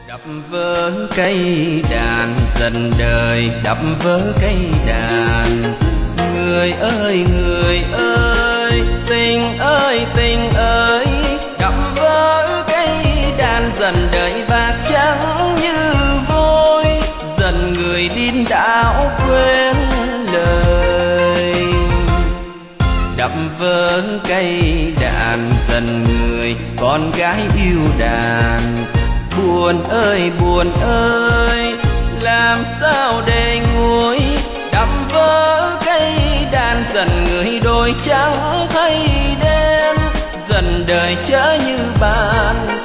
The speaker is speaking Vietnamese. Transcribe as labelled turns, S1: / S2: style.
S1: Đập vỡ cây đàn dần đời, đập vỡ cây đàn. Người ơi tình ơi, đập vỡ cây đàn dần đời bạc trắng như vôi, dần người điên đảo quên lời. Đập vỡ cây đàn dần người con gái yêu đàn. Buồn ơi, làm sao để nguôi. Đập vỡ cây đàn dần người đôi trắng thay đen, dần đời chớ như bàn